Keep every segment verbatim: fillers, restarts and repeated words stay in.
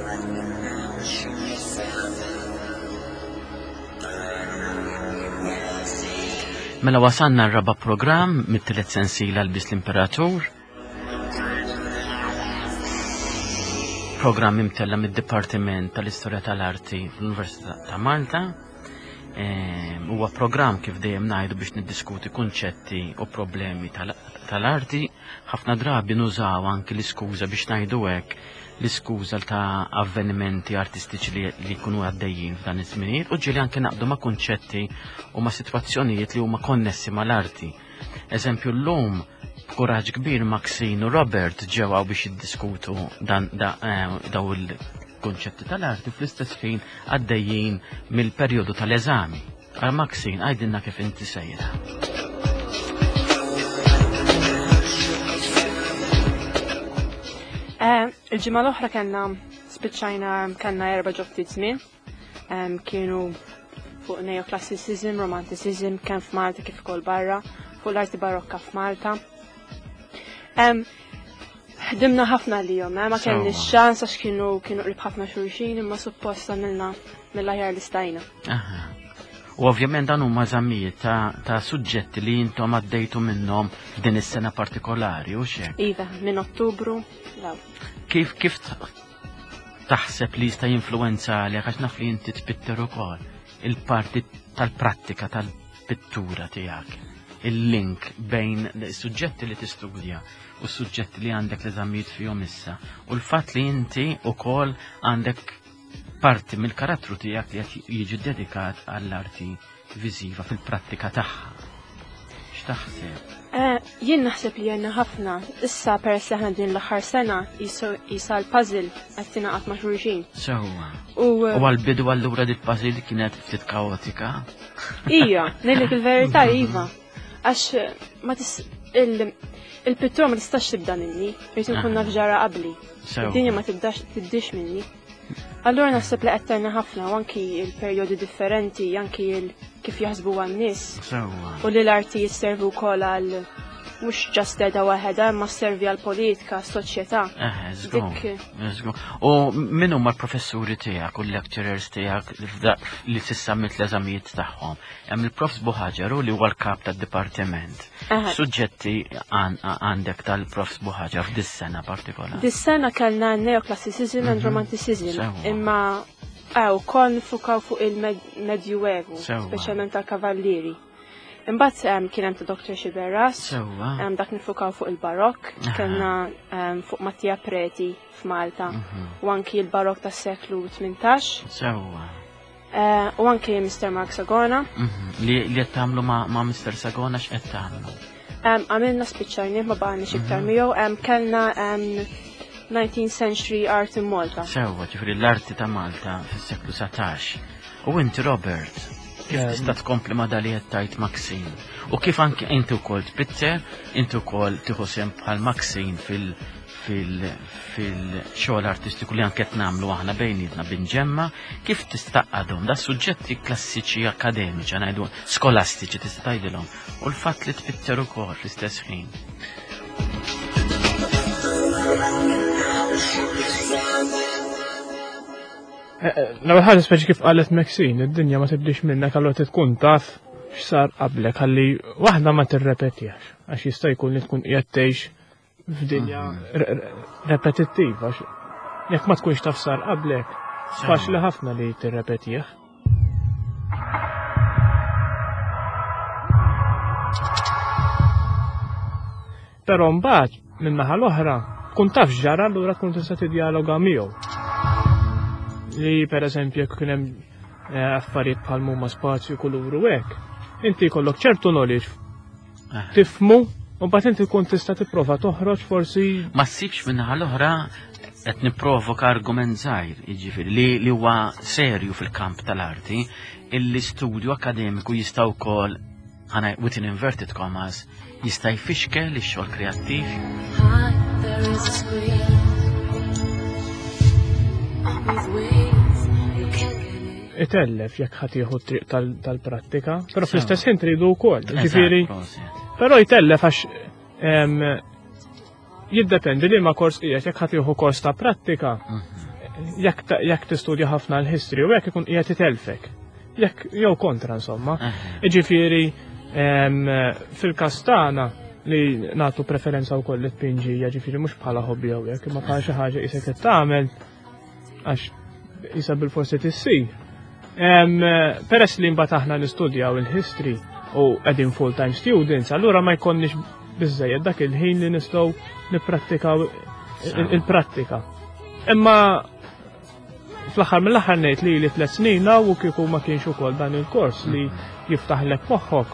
Mela wasanna r-raba' programm mit-tielet sensiela Lbis l-Imperatur. Programm imtella mid-Dipartiment tal-Istorja tal-Arti fl-Università ta' Malta. Huwa programm kif dejjem ngħidu biex niddiskuti kunċetti u problemi tal-arti. Ħafna drabi nużaw anki l-iskuża biex ngħidu hekk l-iskuża ta' avvenimenti artistiċi li jkunu għaddejjin f'dan iż-żminijiet u ġieli anke naqbdu ma' kunċetti u ma' sitwazzjonijiet li huma konnessi mal-arti. Eżempju llum b'kuraġġ kbir Maxine u Robert ġewwa biex jiddiskutu dan daw il-kunċetti tal-arti fl-istess ħin għaddejjin mill-perjodu tal-eżami. Għal Maxine għajdilna kif inti sejra. Il-ġimgħa l-oħra kellna spiċċajna kellna erba' ġo ftit żmien. Kienu fuq neoclassicism, romanticism, kemm f'Malta kif ukoll barra, fuq l-arti barokka f'Malta. Ħdimna ħafna lihom, ma kellniex xans għax kienu kienu qrib ħafna xulxin imma suppost għamilna mill-aħjar li stajna. U ovvjament dan huma żammijiet ta' suġġetti li intom għaddejtu minnhom din is-sena partikolari u x'hekk. Iva, minn Ottubru law. Kif kif taħseb li jista' jinfluwenza għalek għax naf li inti tpitter ukoll il-parti tal-prattika tal-pittura tiegħek. Il-link bejn is-suġġetti li tistudja u s-suġġetti li għandek li żammijiet fihom issa. U l-fatt li inti wkoll għandek parti mill-karattru tiegħek li qed jiġi dedikat għall-arti viżiva fil-prattika tagħha. X'taħseb? Jien naħseb li għandna ħafna. Issa peress li aħna din l-aħħar sena jisa l-puzzle qed tingħaqad ma' xulxin. Sewwa. U għall-bidu allura dik puzzle kienet ftit kaotika. Ija, ngħidlek il-verità iva. Għax ma il-pittura ma tistax tibda minni, rrid inkun naf ġara qabli. Id-dinja ma tibdax tiddix minni. Allura naħseb li qed ħafna u anki il-perjodi differenti, anki kif jaħsbu għan-nies. U li l-arti jisservu wkoll għal mhux ġast edha waħedha, imma sservi għal politika, soċjetà. U min huma l-professuri tiegħek u l-lecturers tiegħek li tissammit l-eżamijiet tagħhom? Hemm il-Profs Buħaġar li huwa l-kap tad-dipartiment. Suġġetti għandek tal-Profs Buħaġar f'dis-sena partikolari? Dis-sena kellna neoclassicism and romanticism, imma wkoll nifukaw fuq il-Medjuevu, speċjalment tal-Kavallieri. Imbagħad kien hemm ta' Doktor Xiberras, dak nifukaw fuq il-Barokk, kellna fuq Mattia Preti f'Malta, u anki l-Barokk tas-seklu tmintax. U anki mister Mark Sagona. Li qed tagħmlu ma' mister Sagona x'qed tagħmlu? Għamilna spiċċajnieh ma baqgħniex iktar miegħu, kellna nineteenth century art in Malta. Sewwa, ġifieri l-arti ta' Malta fis-seklu satax. U inti Robert, kif tista' tkompli ma' dali qed tajt Maxine? U kif anke inti wkoll tpitter, inti wkoll tieħu sehem bħal Maxine fil- fil-xogħol artistiku li anke qed nagħmlu aħna bejnietna binġemma, kif tistaqadhom da suġġetti klassiċi akademiċi ngħidu skolastiċi tista' tgħidilhom u l-fatt li tpitter ukoll fl-istess ħin. L-ewwel ħaġa speċi kif qalet Maxine, id-dinja ma tibdix minnek allura tkun taf x'sar qablek ħalli waħda ma tirrepetjax għax jista' jkun li tkun qiegħed tgħix f'dinja repetittiva. Jekk ma tkunx taf sar qablek, faċli ħafna li tirrepetih. Però mbagħad min-naħa l-oħra tkun taf x'ġara allura tkun tista' tiddialoga miegħu. Li pereżempju jekk kien hemm affarijiet bħal huma spazju kuluru hekk, inti jkollok ċertu knowledge tifhmu. U bat inti tkun tista' tipprova toħroġ forsi. Ma ssibx minnaħa l-oħra qed nipprovoka argument żgħir, jiġifieri li huwa serju fil-kamp tal-arti, l-istudju akademiku jista' wkoll ħana within inverted commas jista' jfixkel ix-xogħol kreattiv. Itellef jekk ħadd jieħu triq tal-prattika, però fl-istess ħin tridu wkoll. Ġifieri. Però jitellef għax jiddependi li ma kors qiegħed jekk ħadd jieħu kors ta' prattika, jekk tistudja ħafna l-history u jekk ikun qiegħed itelfek. Jekk jew kontra insomma. Jiġifieri fil-kastana li nagħtu preferenza wkoll lit-pinġija, ġifieri mhux bħala hobby jew jekk imma bħala xi ħaġa qisek qed tagħmel għax isa bil-forsi tissir. Peress li mbagħad aħna nistudjaw il-history u qegħdin full-time students, allura ma jkollniex biżżejjed dak il-ħin li nistgħu nipprattikaw il-prattika. Imma fl-aħħar mill-aħħar ngħid li li tliet snin u kieku ma kienx ukoll dan il-kors li jiftaħlek moħħok.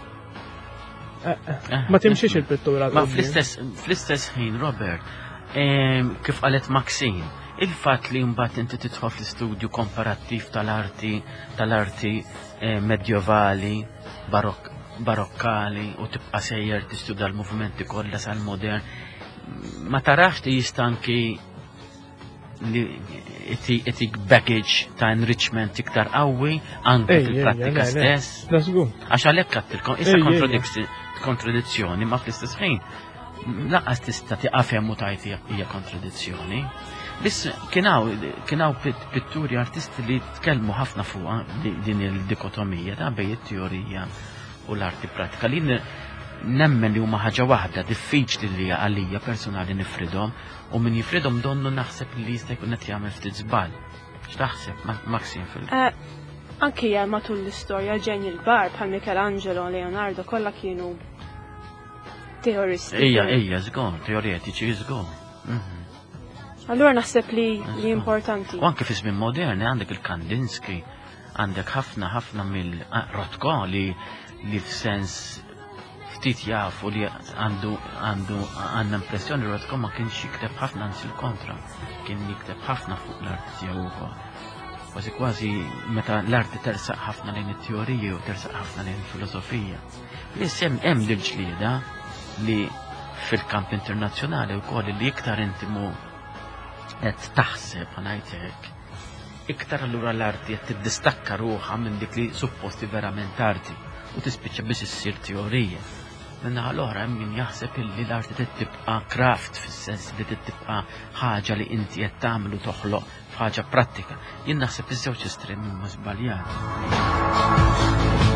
Ma timxiex il-pittura. Ma fl-istess ħin, Robert, kif qalet Maxine, il-fatt li mbagħad inti tidħol fl-istudju komparattiv tal-arti tal-arti medjevali, barokkali u tibqa' sejjer tistudja l-movimenti kollha sal-modern, ma tarax ti jistanki li etik baggage ta' enrichment iktar qawwi anke fil-prattika stess. Għax għalhekk għattilkom issa kontradizzjoni ma fl-istess ħin laqas tista' tiqafhem u tajt hija kontradizzjoni. Biss kienaw pitturi artisti li tkellmu ħafna fuqha din il-dikotomija ta' bejn it-teorija u l-arti pratika li nemmen li huma ħaġa waħda diffiċli li għalija personali nifridhom u min jifridhom donnu naħseb li jista' jkun qed jagħmel ftit żball. X'taħseb Maxine fil- Anke hija matul l-istorja ġenji l-kbar bħal Michelangelo, Leonardo kollha kienu teoristi. Ejja, ejja, żgur, teoretiċi żgur. Allura naħseb li li importanti. U anke fi żmien moderni għandek il-Kandinsky, għandek ħafna ħafna mill-Rothko li li f'sens ftit jafu li għandu għandu għandna impressjoni Rothko ma kienx jikteb ħafna anzi l-kontra, kien jikteb ħafna fuq l-art tiegħu wkoll. Kważi kważi meta l-arti tersaq ħafna lejn it-teoriji u tersaq ħafna lejn il-filosofija. Issa hemm l-ġlieda li fil-kamp internazzjonali wkoll li iktar intimu qed taħseb ngħidlek iktar allura l-arti qed tiddistakka ruħha minn dik li supposti verament arti u tispiċċa biss issir teorija. Minnaħa l-oħra hemm min jaħseb illi l-arti trid tibqa' craft fis-sens li trid tibqa' ħaġa li inti qed tagħmel u toħloq f'ħaġa prattika. Jien naħseb iż-żewġ estremi huma żbaljati.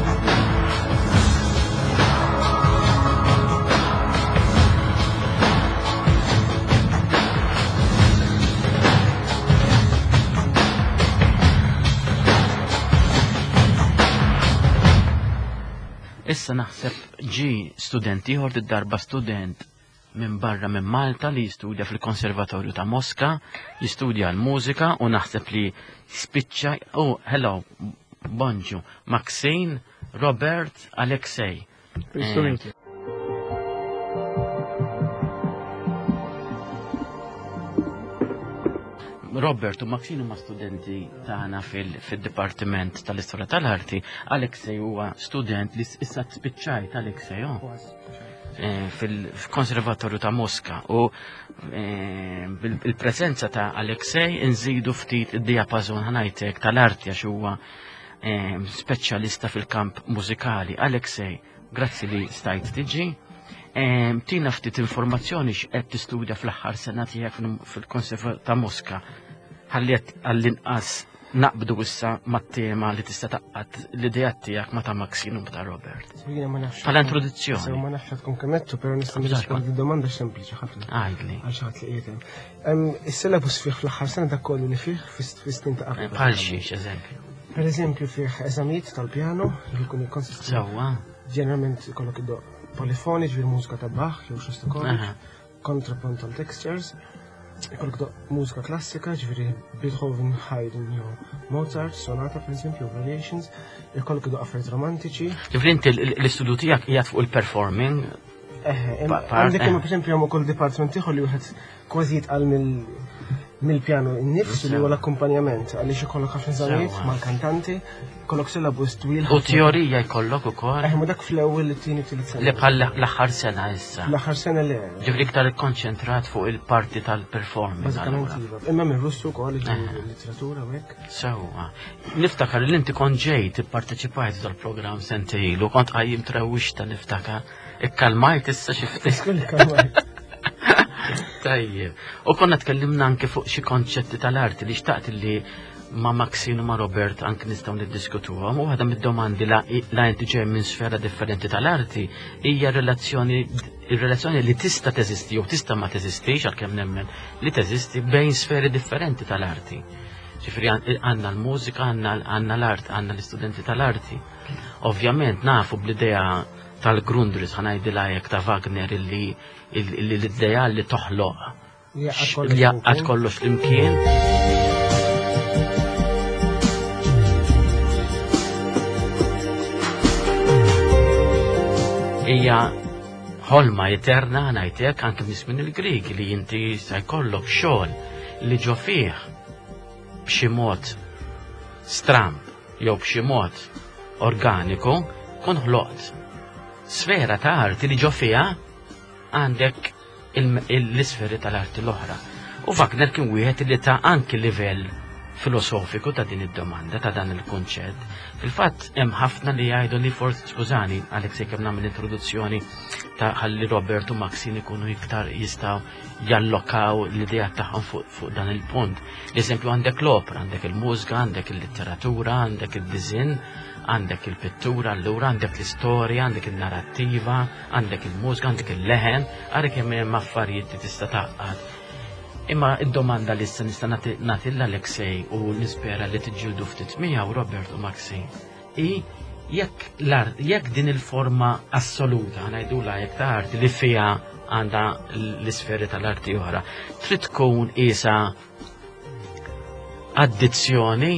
Issa naħseb ġi studenti ieħor id-darba student minn barra minn Malta li jistudja fil-Konservatorju ta' Mosca, jistudja l-mużika u naħseb li spiċċa, oh, hello, bonġu, Maxine, Robert, Alexei. Eh, Robert u Maxine huma studenti tagħna fil-Dipartiment tal-Istorja tal-Arti, Alexei huwa student li issa spiċċajt Alexei fil-Konservatorju ta' Mosca u bil-preżenza ta' Alexei nżidu ftit id-diapazon ħanajtek tal-arti għax huwa speċjalista fil-kamp mużikali. Alexei, grazzi li stajt tiġi. Tina ftit informazzjoni x'qed tistudja fl-aħħar sena tiegħek fil-Konservatorju ta' Mosca. Ħalliet għall-inqas naqbdu issa mat-tema li tista' taqqad l-idea tiegħek ma ta' Maxine u ta' Robert. Bħala introduzzjoni. Ma nafx tkun kemettu, però nista' nirrispondi domanda sempliċi ħafna. Għajdli. Għal xi ħadd li qiegħed. Is-syllabus fih fl-aħħar sena dak kollu li fih fis-snin ta' qabel. Bħal xi eżempju. Per eżempju fih eżamijiet tal-pjano li jkun jikkonsisti. Sewwa. Ġeneralment ikollok id polifoni ġbir mużika ta' Bach jew Shostakovich, contrapuntal textures, ikollok do mużika klassika ġbiri Beethoven, Haydn jew Mozart, sonata per eżempju, variations, ikollok do affarijiet romantiċi. Ġifri inti l-istudju tiegħek qiegħed fuq il-performing. Għandek imma per eżempju hemm ukoll dipartiment ieħor li wieħed kważi jitqal mill-pjano innifsu li huwa l-akkumpanjament għaliex ikollok ħafna żamijiet mal-kantanti, kollok syllabus twil. U teorija jkollok ukoll. Eh, ma dak fl-ewwel it-tieni tielet sena. Li bħal l-aħħar sena issa. L-aħħar sena le. Ġifri iktar ikkonċentrat fuq il-parti tal-performance. Bażikament iva. Imma minn Russu wkoll il-literatura u hekk. Sewwa. Niftakar li inti kont ġejt ipparteċipajt tal-programm sentejlu, kont qajjim trewwixta niftakar. Ikkalmajt issa xi ftit. Kalmajt. Tajjeb. U konna tkellimna anke fuq xi konċetti tal-arti li xtaqt li ma' Maxine u ma' Robert anke nistgħu niddiskutuhom u waħda mid-domandi la inti ġej minn sfera differenti tal-arti hija relazzjoni ir-relazzjoni li tista' teżisti jew tista' ma teżistix għalkemm nemmen li teżisti bejn sferi differenti tal-arti. Ġifieri għandna l-mużika, għandna l-art, għandna l-istudenti tal-arti. Ovvjament nafu bl-idea tal-Grundris ħanajdilha hekk ta' Wagner illi l-idea li toħloq jaqgħad kollox flimkien. Hija ħolma eterna ngħidlek anke minn il-Grieg li inti se jkollok xogħol li ġo fih b'xi mod stramp jew b'xi mod organiku kun ħloqt sfera ta' arti li ġo fiha għandek l-isferi tal-arti l-oħra. U Wagner kien wieħed li ta' anke livell filosofiku ta' din id-domanda, ta' dan il-konċett. Fil-fatt hemm ħafna li jgħidu li forsi skużani għalhekk se kemm nagħmel introduzzjoni ta' ħalli Robert u Maxine ikunu iktar jistgħu jallokaw l-idea tagħhom fuq dan il-punt. Eżempju għandek l-opera, għandek il-mużika, għandek il-litteratura, għandek id-diżinn, għandek il-pittura, allura għandek l-istorja, għandek il-narrattiva, għandek il-mużika, għandek il-leħen, għarek hemm affarijiet li tista' taqqad. Imma id-domanda li issa nista' nagħtilla Alexej u nispera li tiġġieldu ftit miegħu Robert u Maxine. I jekk l-art, jekk din il-forma assoluta ngħidula jekk ta' arti li fiha għandha l-isferi tal-arti oħra, trid tkun isa addizzjoni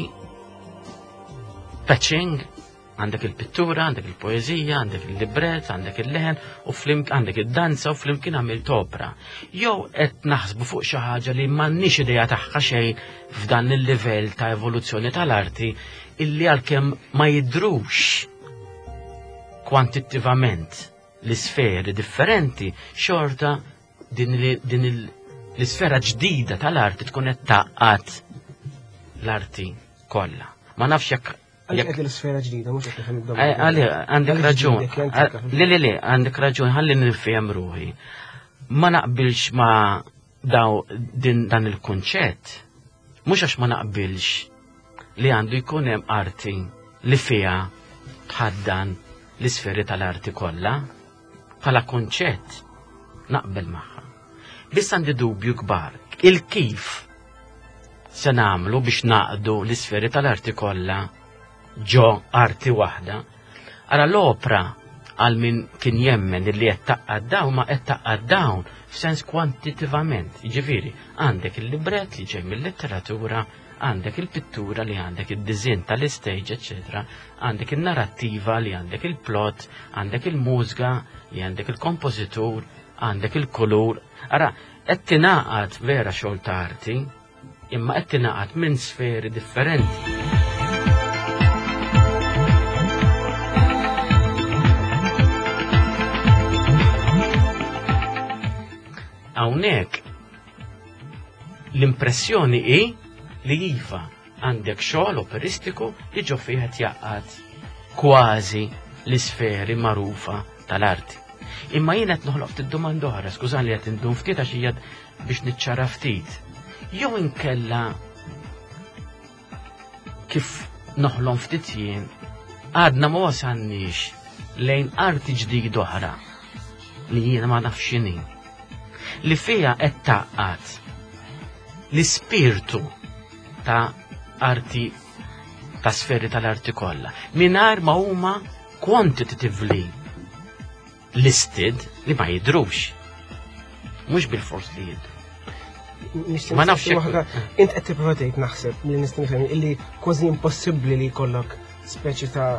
patching għandek il-pittura, għandek il-poezija, għandek il-libret, għandek il-leħen, u għandek il-danza u flimkien għamilt opera. Jew qed naħsbu fuq xi ħaġa li m'għandniex idea tagħha xejn f'dan il-livell ta' evoluzzjoni tal-arti illi għalkemm ma jidrux kwantittivament l-isferi differenti xorta din l-isfera ġdida tal-arti tkun qed taqqat l-arti kollha. Ma nafx jekk Għalek l-sfera ġdida, mux għek nifhem Għalli, għandek raġun. Li, li, li, għandek raġun, għalli nifhem ruħi. Ma naqbilx ma daw dan il-kunċett, mux għax ma naqbilx li għandu jkun hemm arti li fija tħaddan l-isferi tal-arti kollha, bħala kunċett naqbel magħha. Biss għandi dubju kbar, il-kif se nagħmlu biex naqdu l-isferi tal-arti kollha ġo arti waħda. Ara l-opra għal min kien jemmen li qed taqqad dawn ma qed taqqad dawn f'sens kwantitivament. Jiġifieri għandek il-libret li ġej mill-letteratura, għandek il-pittura li għandek id-diżinn tal-istage, eċetera, għandek il-narrattiva li għandek il-plot, għandek il-mużika li għandek il-kompożitur, għandek il-kulur. Ara qed tingħaqad vera xogħol ta' arti, imma qed tingħaqad minn sferi differenti. Hawnhekk l-impressjoni hi li iva għandek xogħol operistiku li ġo fih qed jaqqad kważi l-isferi magħrufa tal-arti. Imma jien qed noħloq ftit domanda oħra, skużani li qed indum ftit għax hija biex niċċara ftit. Jew inkella kif noħlom ftit jien għadna ma wasalniex lejn arti ġdid oħra li jiena ma nafx x'inhi. Li fija qed taqqat l-ispirtu ta' arti ta' sferi tal-arti kollha mingħajr ma huma quantitatively listed li ma jidrux. Mhux bil-fors li jidru. Ma nafx int qed tipprova tgħid naħseb li nista' nifhem illi kważi impossibbli li jkollok speċi ta'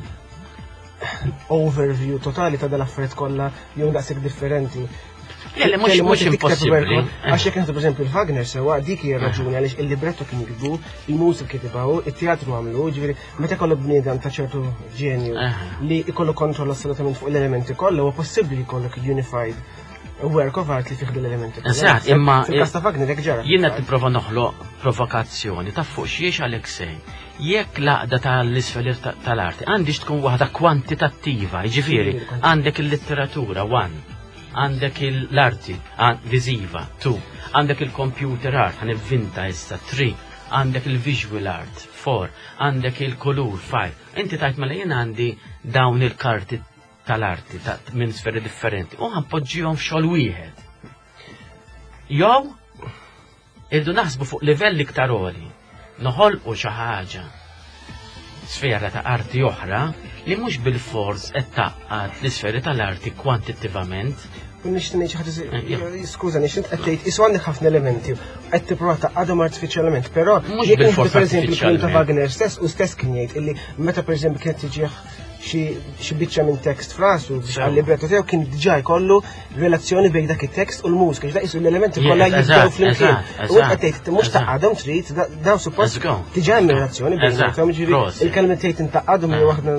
overview totali ta' dal-affarijiet kollha jew daqshekk differenti. Le, mux mux impossibli. Għax jekk per eżempju il-Wagner sewa dik hija raġuni għaliex il-libretto kien jikbu, il-mużika kitibgħu, it-teatru għamlu, ġifieri meta jkollu bniedem ta' ċertu ġenju li jkollu kontroll assolutament fuq l-elementi kollha huwa possibbli jkollok unified work of art li fih l-elementi. Eżatt, imma fil-każ ta' Wagner hekk ġara. Jien qed nipprova noħloq provokazzjoni ta' fuq xiex Alexej. Jekk laqda tal-isfel tal-arti għandix tkun waħda kwantitattiva, jiġifieri għandek il-litteratura one. għandek l-arti viżiva, two, għandek il-computer art, għan il-vinta issa, three, għandek il-visual art, four, għandek il-kulur, five. Inti tajt mela jien għandi dawn il-karti tal-arti minn sferi differenti u għanpoġġihom f'xogħol wieħed. Jew irdu naħsbu fuq livelli iktar għoli, noħolqu xi ħaġa sfera ta' arti oħra li mhux bil-fors qed taqqad l-isferi tal-arti kwantittivament. Nixtieq ngħid xi ħaġa, skużani, x'int qed tgħid isu għandek ħafna elementi qed tipprova taqqadhom artifiċjalment, però mhux bil-fors pereżempju kien ta' Wagner stess u stess kien jgħid illi meta pereżempju kien tiġih xi biċċa minn tekst frasu għal-libretto tiegħu kien diġà jkollu relazzjoni bejn dak it-tekst u l-mużika, x'da qisu l-elementi kollha jibdew flimkien. U qed tgħid mhux taqgħadhom trid daw suppost diġà hemm relazzjoni bejnhom, jiġifieri il-kelma tgħid intaqgħadhom hija waħda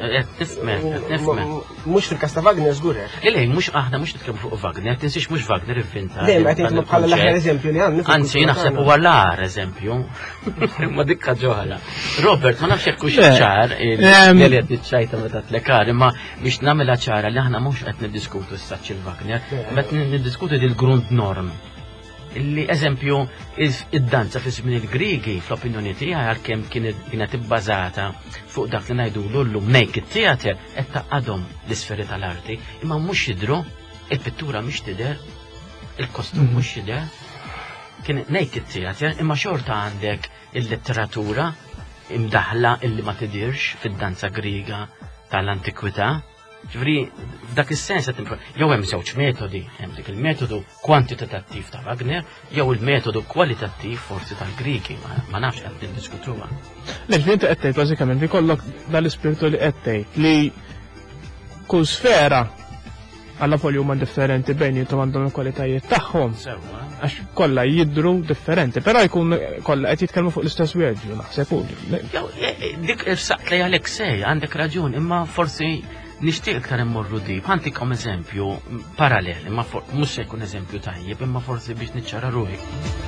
mhux fil-każ ta' Wagner żgur hekk. Ilej mhux aħna mhux nitkellmu fuq Wagner, tinsix mhux Wagner ivvinta. Dejjem qed tgħid bħala l-aħjar eżempju li għandna. Anzi naħseb huwa l-aħħar eżempju. Ma dikka ġoħla. Robert, ma nafx hekk hux ċar li qed tiċċajta meta tlekar, imma biex nagħmilha ċara li aħna mhux qed niddiskutu s-saċ il-Wagner, qed niddiskutu dil-grund norm. Illi eżempju id-danza fi żmien il-Griegi fl-opinjoni tiegħi għalkemm kienet ibbażata fuq dak li ngħidulu llum naked theatre qed taqgħadhom l-isferi tal-arti, imma mhux jidhru, il-pittura mhux tidher, il-kostum mhux jidher. Kien naked theatre, imma xorta għandek il-letteratura imdaħla illi ma tidirx fid-danza Griega tal-antikwità. Ġifri, f'dak is-sens qed jew hemm żewġ metodi, hemm dik il-metodu kwantitattiv ta' Wagner, jew il-metodu kwalitattiv forsi tal-Griki, ma nafx qed niddiskutuha. Lex inti qed tgħid bażikament ikollok dal-ispirtu li qed tgħid li kull sfera għalla folju huma differenti bejn jintom għandhom il-kwalitajiet tagħhom. Għax kollha jidhru differenti, però jkun kollha qed jitkellmu fuq l-istess wieġġu naħseb hu. Dik irsaqt lejha Aleksej, għandek raġun, imma forsi nixtieq iktar immorru dib. Ħantikom eżempju parallel, imma mhux se jkun eżempju tajjeb, imma forsi biex niċċara ruħi.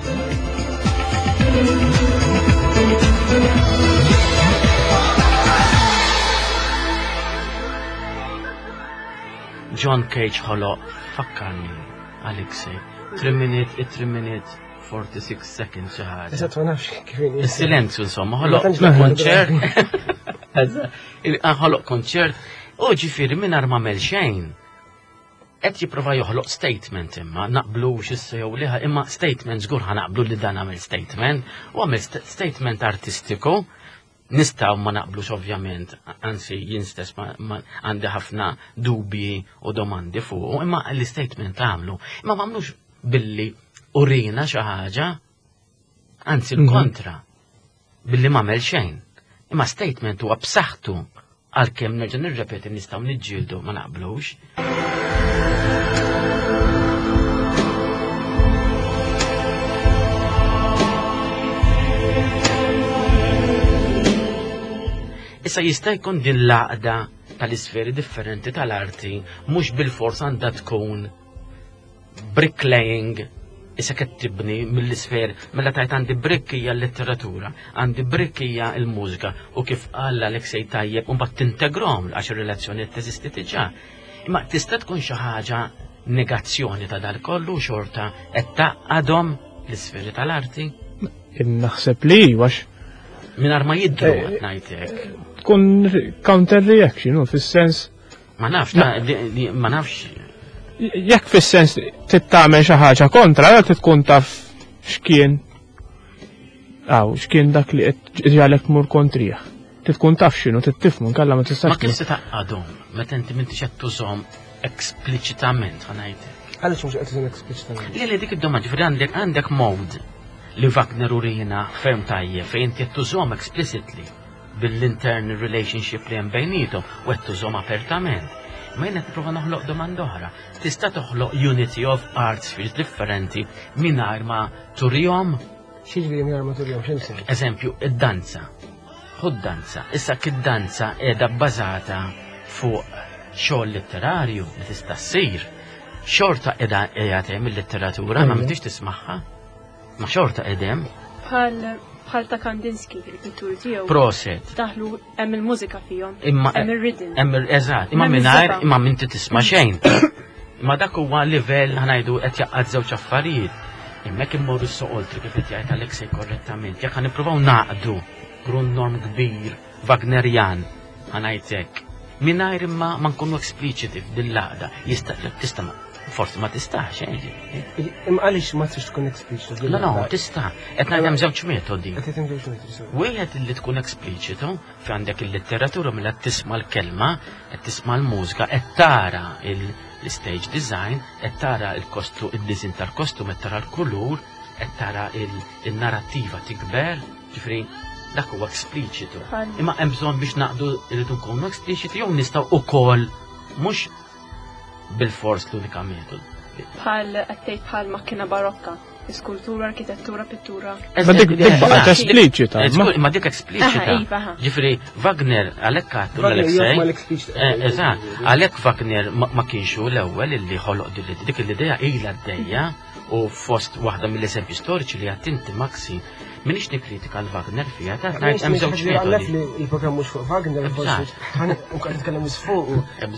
John Cage ħoloq fakkarni Aleksej. three minute, three minute, forty-six seconds xi ħaġa. Eżatt ma nafx kif inhi. Is-silenzju insomma, ħoloq konċert. Ħoloq konċert. U ġifieri mingħajr m'għamel xejn. Qed jipprova joħloq statement imma naqblux issa jew liħa, imma statement żgur ħanaqblu li dan għamel statement, u għamel statement artistiku. Nistaw ma naqblux ovvjament, anzi jien stess għandi ħafna dubji u domandi fuq, imma l-statement għamlu, imma ma għamlux billi urina xi ħaġa, anzi l-kontra, billi ma għamel xejn. Imma statement huwa b'saħħtu għalkemm nerġa' nirrepeti nistgħu niġġieldu ma naqblux. Issa jista' jkun din l-għaqda tal-isferi differenti tal-arti mhux bil-fors għandha tkun bricklaying, issa qed tibni mill-isferi, mela tajt għandi brick hija l-letteratura, għandi brick hija l-mużika u kif qal Aleksej tajjeb u mbagħad tintegrom għax ir-relazzjoni teżisti diġà. Imma tista' tkun xi ħaġa negazzjoni ta' dal-kollu xorta qed taqgħadhom l-isferi tal-arti? Naħseb li għax minar ma jidru għat najtek. Kun counter reaction, fis-sens. Ma nafx, ma nafx. Jekk fis-sens tittamel xi ħaġa kontra, jew tkun taf x'kien. Aw, x'kien dak li qed ġalek tmur kontrih. Tkun taf x'inhu tittifmu nkella ma tistax. Ma kif se taqgħadhom meta inti m'intix qed tużhom ekspliċitament ħanajtek. Għaliex mhux qed tużhom ekspliċitament? Li li dik id-domma ġifieri għandek għandek mode li Wagner urina ferm tajjeb fejn qed tużhom explicitly bil-intern relationship li hemm bejnietom u qed tużhom apertament. Ma jien qed nipprova noħloq domanda oħra. Tista' toħloq unity of arts fields differenti mingħajr ma turihom. X'jiġri mingħajr ma turihom x'insi? Eżempju, id-danza. Ħud danza. Issa kid-danza qiegħda bbażata fuq xogħol letterarju li tista' ssir. Xorta qiegħda qiegħed hemm il-letteratura ma m'intix tismagħha. Ma xorta edem. Bħal ta' Kandinsky, il-pittur tiegħu. Proset. Daħlu hemm il-mużika fihom. Hemm il-rhythm. Hemm eżatt, imma mingħajr imma minti tisma' xejn. Ma dak huwa livell ħanajdu qed jaqqad żewġ affarijiet. Immek immorru s-soqoltri kif qed jgħid Alexej korrettament. Jekk ħanippruvaw naqdu grund norm kbir Wagnerian ħanajtek. Mingħajr imma ma nkunu expliciti f'dil-laqda. Jista' tista' forsi ma tistax, eh? Imma għaliex ma tistax tkun explicit? No, no, tista'. Qed ngħid hemm żewġ metodi. Qed hemm żewġ metodi. Wieħed li tkun explicitu fi għandek il-letteratura mela tisma' l-kelma, qed tisma' l-mużika, qed tara l-stage design, qed tara l-kostu id-disin tal-kostum, qed tara l-kulur, qed tara il-narrattiva tikber, ġifri dak huwa explicitu. Imma hemm bżonn biex naqdu irridu nkunu expliciti jew nistgħu ukoll mhux bil-fors l-unika metod. Bħal għattejt bħal makkina barokka, skultura, arkitettura, pittura. Ma dik baqgħet esplicita. Ma dik esplicita. Ġifri, Wagner għalhekk għattu l-Alexej. Eżatt, għalhekk Wagner ma kienxu l-ewwel illi ħoloq dik l-idea ilha d-dejja u fost waħda mill-eżempji storiċi li għattinti Maxi. Minix nikritika l-Wagner fija, ta' ngħid hemm żewġ metodi. Il-programm mhux fuq Wagner, forsi nitkellem isfuq.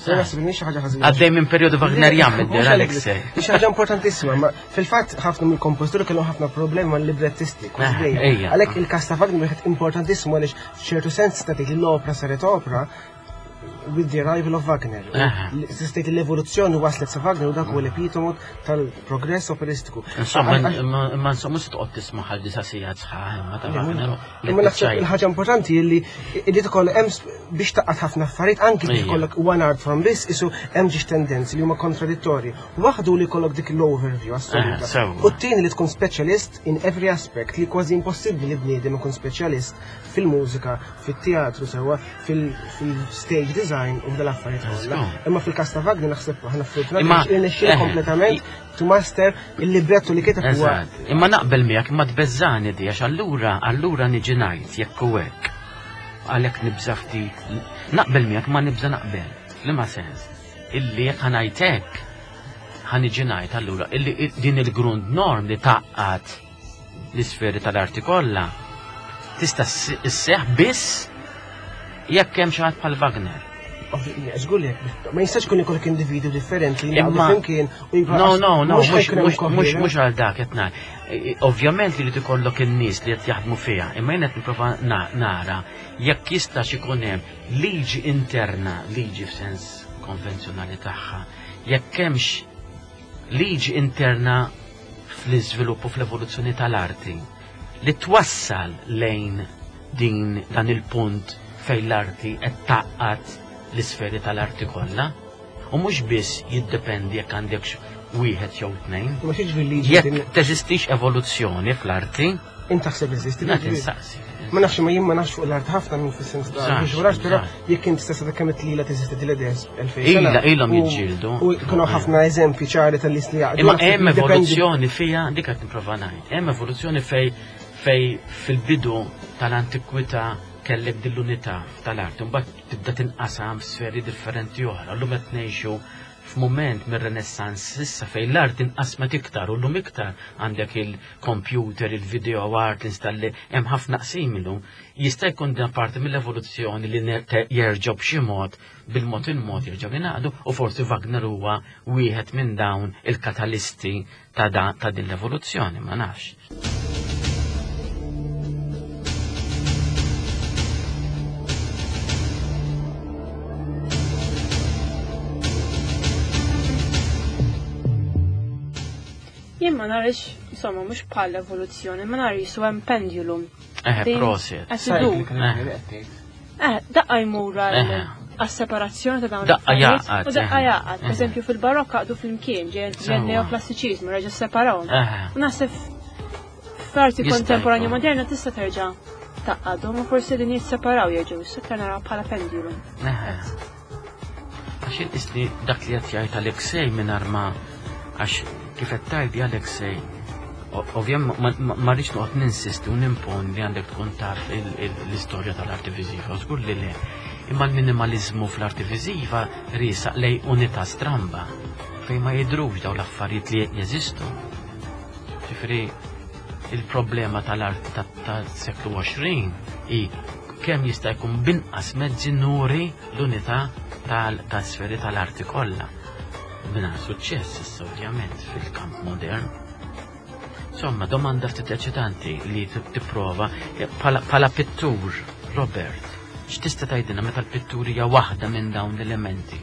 Għaddej minn perjodu Wagnerian mid-der Alexej. Mhix ħaġa importantissima, ma fil-fatt ħafna mill-kompożituri kellhom ħafna problemi mal-librettisti. Għalhekk il-każ ta' Wagner wieħed importantissimu għaliex f'ċertu sens tagħtik li l-opra saret opra with the arrival of Wagner. Sistejt l-evoluzzjoni waslet sa' Wagner u dak huwa l-epitomu tal-progress operistiku. Insomma, ma insomma se toqgħod tisma' ħal disa' sigħat sħaħ imma ta' Wagner. Imma naħseb il-ħaġa importanti li li tkoll hemm biex taqgħod ħafna affarijiet anki biex ikollok one art from this isu hemm ġiex tendenzi li huma kontradittorji. Waħdu li jkollok dik l-overview assoluta. U t-tieni li tkun specialist in every aspect li kważi impossibbli li bniedem ikun speċjalist fil-mużika, fit-teatru sewwa, fil-stage design u dal-affarijiet kollha. Imma fil-każ ta' Wagner naħseb aħna fil-programm irnexxiel kompletament to master il-libretto li kiteb huwa. Imma naqbel miegħek imma tbeżżani di għax allura allura niġi ngħid jekk hu hekk. Għalhekk nibża ftit naqbel miegħek ma nibża naqbel. F'liema sens. Illi jekk ħanajtek ħaniġi ngħid allura illi din il-grund norm li taqqat l-isferi tal-arti kollha tista' sseħħ biss jekk hemm xi ħadd bħal Wagner. Żgur li ma jistax kun ikollok individwu differenti li flimkien u No, no, no, mhux mhux għal dak qed ngħid. Ovvjament li trid ikollok in-nies li qed jaħdmu fiha, imma jien qed nipprova nara jekk jistax ikun hemm liġi interna, liġi f'sens konvenzjonali tagħha, jekk hemmx liġi interna fl-iżvilupp u fl-evoluzzjoni tal-arti li twassal lejn din dan il-punt fejn l-arti qed taqqat l-isferi tal-arti kollha u mhux biss jiddependi jekk għandek wieħed jew tnejn. Jekk teżistix evoluzzjoni fl-arti, inti taħseb eżisti. Ma nafx ma jien ma nafx fuq l-art ħafna minn fis-sens ta' ġurax, però jekk inti stessa kemm tlila teżisti dil-idea elfejn sena. Ilha ilhom jiġġieldu. U kienu ħafna eżempji ċari tal-list li jaqgħu. Imma hemm evoluzzjoni fiha dik qed nipprova ngħid. Hemm evoluzzjoni fej fej fil-bidu tal-antikwità kellek din l-unità tal-art, mbagħad tibda tinqasam sferi differenti oħra. Llum qed ngħixu f'mument mir-Renessans issa fejn l-art inqasmet iktar u llum iktar għandek il-computer, il-video art, installi hemm ħafna qsim illum. Jista' jkun din parti mill-evoluzzjoni li jerġgħu b'xi mod bil-mod il-mod jerġgħu jingħaqdu u forsi Wagner huwa wieħed minn dawn il-katalisti ta' din l-evoluzzjoni, ma nafx. Jien ma narix, insomma, mhux bħal evoluzzjoni, ma narix su hemm pendulum. Eh, proset. Eh, daqqa jmur għas-separazzjoni ta' dawn Daqqa jaqgħad. U daqqa jaqgħad. Per eżempju fil-barokk għaqdu flimkien, ġej neoklassiċiżmu, reġa' separaw. U naħseb f'arti kontemporanja moderna tista' terġa' taqqadhom u forsi din jisseparaw jerġgħu, issa naraw bħala pendulum. Għax isni dak li qed jgħid Alexej mingħajr ma għax kif qed tgħid Alexej, ovvjament ma rridx noqgħod ninsisti u nimpon li għandek tkun taf l-istorja tal-arti viżiva, żgur li le. Imma l-minimaliżmu fl-arti viżiva riesaq lej unità stramba fejn ma jidhrux dawn l-affarijiet li jeżistu. Ġifieri il-problema tal-arti tas-seklu għoxrin hi kemm jista' jkun binqas mezzi nuri l-unità tas-sferi tal-arti kollha. Bina suċċess issa ovvjament fil-kamp modern. Insomma, domanda ftit eċitanti li tipprova bħala pittur, Robert, x'tista' tgħidilna meta l-pittur hija waħda minn dawn l-elementi?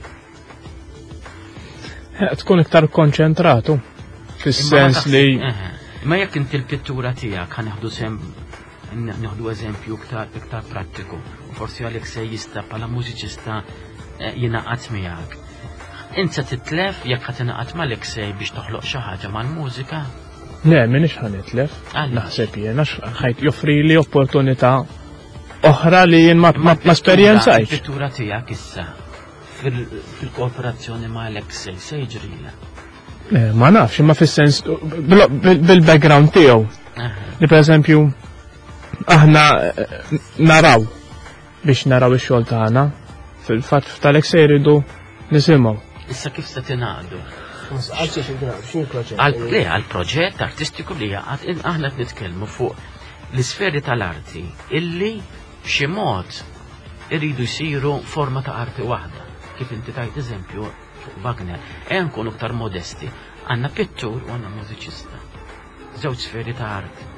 Tkun iktar konċentratu, fis-sens li. Ma jekk inti l-pittura tiegħek ħanieħdu sem nieħdu eżempju iktar iktar prattiku, u forsi għalhekk se jista' bħala mużiċista jingħaqad miegħek. Inti titlef jekk ħadd ingħaqad mal-Aleksej biex toħloq xi ħaġa mal-mużika? Le, m'iniex ħanitlef. Naħseb jien għax ħajt joffri li opportunità oħra li jien ma esperjenzajx. Il-pittura tiegħek issa fil-kooperazzjoni ma' Aleksej se jiġrila. Ma nafx, imma fis-sens bil-background tiegħu. Li pereżempju aħna naraw biex naraw ix-xogħol tagħna. Fil-fatt tal-Aleksej jridu nisimgħu. Issa kif se tingħaqdu? Għal-proġett. Għal-proġett artistiku li għad aħna nitkellmu fuq l-isferi tal-arti illi b'xi mod iridu jsiru forma ta' arti waħda. Kif inti tajt eżempju fuq Wagner, hemm nkunu aktar modesti. Għandna pittur u għandna mużiċista. Żewġ sferi ta' arti.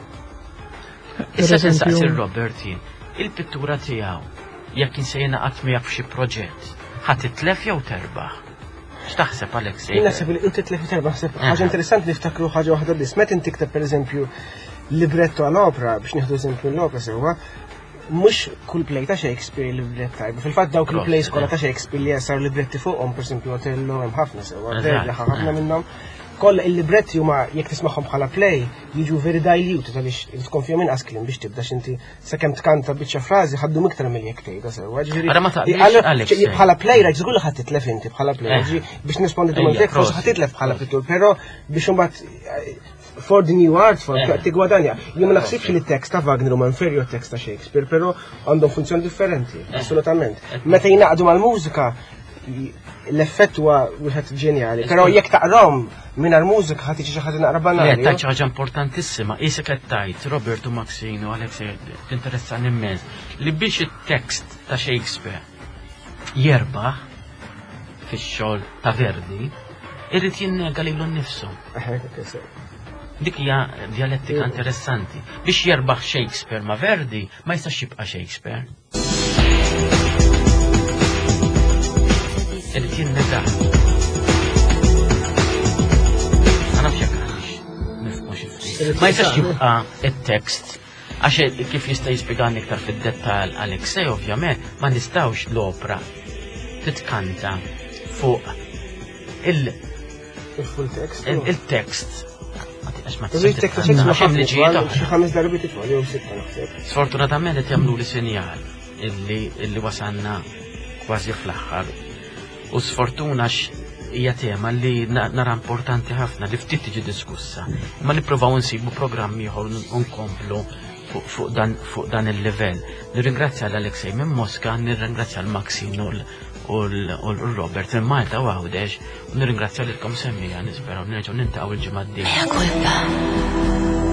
Issa se nsaqsi Robert jien, il-pittura tiegħu jekk insejna qatt miegħek f'xi proġett, ħadd titlef jew terbaħ? X'taħseb Aleksej? Jien naħseb li inti titlef terbaħ, naħseb ħaġa interessanti niftakru ħaġa waħda biss. Meta inti tikteb pereżempju libretto għall-opera biex nieħdu eżempju l-opera sewwa, mhux kull play ta' Shakespeare il-librett tajba. Fil-fatt dawk il-plays kollha ta' Shakespeare li jasar libretti fuqhom, pereżempju Otello hemm ħafna sewwa, verdi ħafna minnhom. Kolla il-libretti huma jekk tismagħhom bħala play jiġu very diluted għaliex tkun fihom inqas kliem biex tibda x'inti sakemm tkanta biċċa frażi ħaddu iktar milli jekk tgħidha sewwa. Bħala play rajt żgur li ħadd titlef inti bħala play biex nispondi domandek forsi ħadd titlef bħala pittur, però biex imbagħad for the new art form tigwadanja. Jien ma naħsibx li t-tekst ta' Wagner huma inferior text ta' Shakespeare, però għandhom funzjoni differenti, assolutament. Meta jingħaqdu mal-mużika l-effett huwa wieħed ġenjali, però jekk taqrom mingħajr mużika ħadd tiġi xi ħaġa naqra banali. Le tajt ħaġa importantissima, isek qed tajt Roberto Maxino Aleksej tinteressani immens li biex it-tekst ta' Shakespeare jerbaħ fix-xogħol ta' Verdi, irid jinnega lilu nnifsu. Dik hija dialettika interessanti. Biex jerbaħ Shakespeare ma' Verdi ma jistax jibqa' Shakespeare. Irid jinnega. Ma nafx jekk għaliex nifhmu xi ftit. Ma jistax jibqa' it-tekst għax kif jista' jispjegani iktar fid-dettall Aleksej ovvjament ma nistgħux l-opra titkanta fuq il- il-full text. Il-tekst. Sfortunatament qed jagħmlu li sinjal illi wasanna kważi fl-aħħar. U sfortuna hija tema li nara importanti ħafna li ftit tiġi diskussa. Ma nippruvaw insibu programm ieħor nkomplu fuq dan il-livell. Nirringrazzja l-Aleksej minn Mosca, nirringrazzja l-Maxino u l-Robert minn Malta u Għawdex, u nirringrazzja lilkom semmija nisperaw nerġgħu nintaqgħu l-ġimgħa d-dieħla.